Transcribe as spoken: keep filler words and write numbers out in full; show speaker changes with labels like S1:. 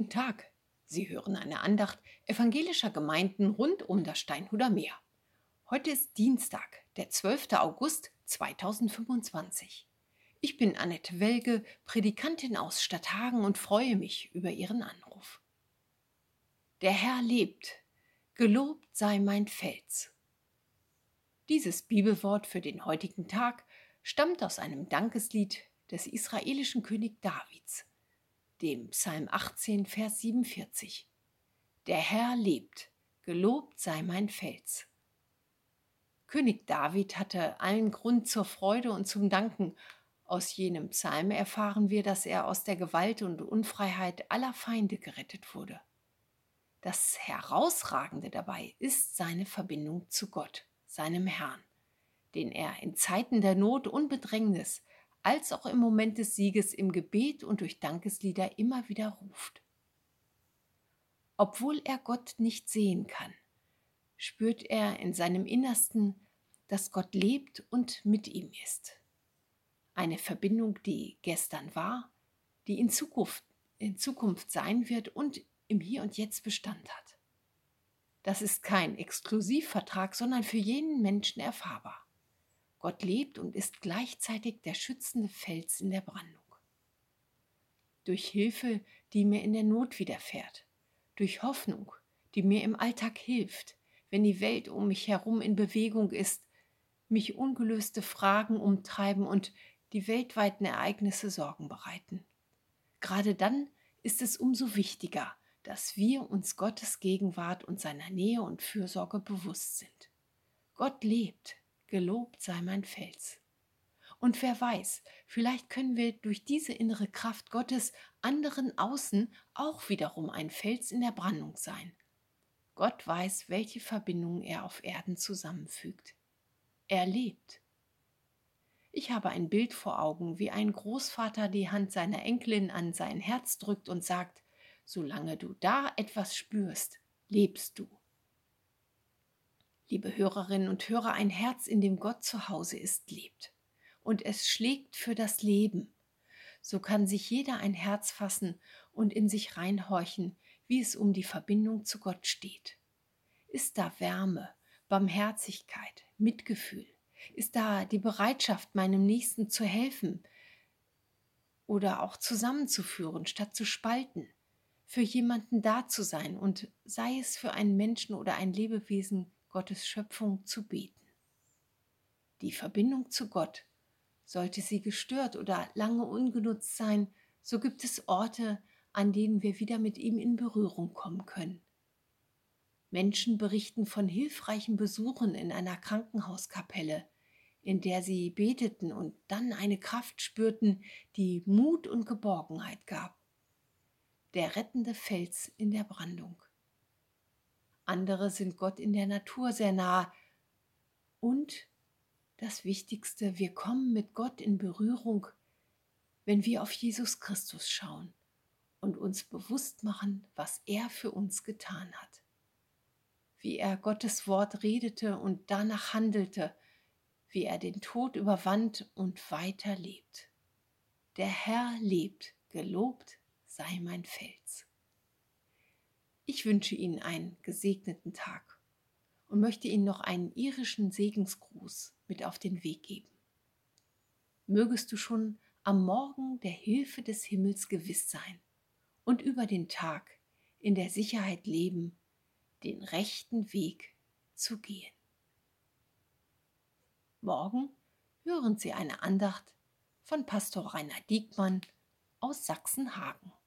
S1: Guten Tag. Sie hören eine Andacht evangelischer Gemeinden rund um das Steinhuder Meer. Heute ist Dienstag, der zwölfte August zweitausendfünfundzwanzig. Ich bin Annette Welge, Predikantin aus Stadthagen und freue mich über Ihren Anruf. Der Herr lebt, gelobt sei mein Fels. Dieses Bibelwort für den heutigen Tag stammt aus einem Dankeslied des israelischen König Davids, dem Psalm achtzehn, Vers siebenundvierzig. Der Herr lebt, gelobt sei mein Fels. König David hatte allen Grund zur Freude und zum Danken. Aus jenem Psalm erfahren wir, dass er aus der Gewalt und Unfreiheit aller Feinde gerettet wurde. Das Herausragende dabei ist seine Verbindung zu Gott, seinem Herrn, den er in Zeiten der Not und Bedrängnis als auch im Moment des Sieges im Gebet und durch Dankeslieder immer wieder ruft. Obwohl er Gott nicht sehen kann, spürt er in seinem Innersten, dass Gott lebt und mit ihm ist. Eine Verbindung, die gestern war, die in Zukunft, in Zukunft sein wird und im Hier und Jetzt Bestand hat. Das ist kein Exklusivvertrag, sondern für jeden Menschen erfahrbar. Gott lebt und ist gleichzeitig der schützende Fels in der Brandung. Durch Hilfe, die mir in der Not widerfährt, durch Hoffnung, die mir im Alltag hilft, wenn die Welt um mich herum in Bewegung ist, mich ungelöste Fragen umtreiben und die weltweiten Ereignisse Sorgen bereiten. Gerade dann ist es umso wichtiger, dass wir uns Gottes Gegenwart und seiner Nähe und Fürsorge bewusst sind. Gott lebt, gelobt sei mein Fels. Und wer weiß, vielleicht können wir durch diese innere Kraft Gottes anderen außen auch wiederum ein Fels in der Brandung sein. Gott weiß, welche Verbindungen er auf Erden zusammenfügt. Er lebt. Ich habe ein Bild vor Augen, wie ein Großvater die Hand seiner Enkelin an sein Herz drückt und sagt: Solange du da etwas spürst, lebst du. Liebe Hörerinnen und Hörer, ein Herz, in dem Gott zu Hause ist, lebt. Und es schlägt für das Leben. So kann sich jeder ein Herz fassen und in sich reinhorchen, wie es um die Verbindung zu Gott steht. Ist da Wärme, Barmherzigkeit, Mitgefühl? Ist da die Bereitschaft, meinem Nächsten zu helfen oder auch zusammenzuführen, statt zu spalten? Für jemanden da zu sein und sei es für einen Menschen oder ein Lebewesen Gottes Schöpfung zu beten. Die Verbindung zu Gott, sollte sie gestört oder lange ungenutzt sein, so gibt es Orte, an denen wir wieder mit ihm in Berührung kommen können. Menschen berichten von hilfreichen Besuchen in einer Krankenhauskapelle, in der sie beteten und dann eine Kraft spürten, die Mut und Geborgenheit gab. Der rettende Fels in der Brandung. Andere sind Gott in der Natur sehr nah. Und das Wichtigste, wir kommen mit Gott in Berührung, wenn wir auf Jesus Christus schauen und uns bewusst machen, was er für uns getan hat. Wie er Gottes Wort redete und danach handelte, wie er den Tod überwand und weiter lebt. Der Herr lebt, gelobt sei mein Fels. Ich wünsche Ihnen einen gesegneten Tag und möchte Ihnen noch einen irischen Segensgruß mit auf den Weg geben. Mögest du schon am Morgen der Hilfe des Himmels gewiss sein und über den Tag in der Sicherheit leben, den rechten Weg zu gehen. Morgen hören Sie eine Andacht von Pastor Rainer Diekmann aus Sachsenhagen.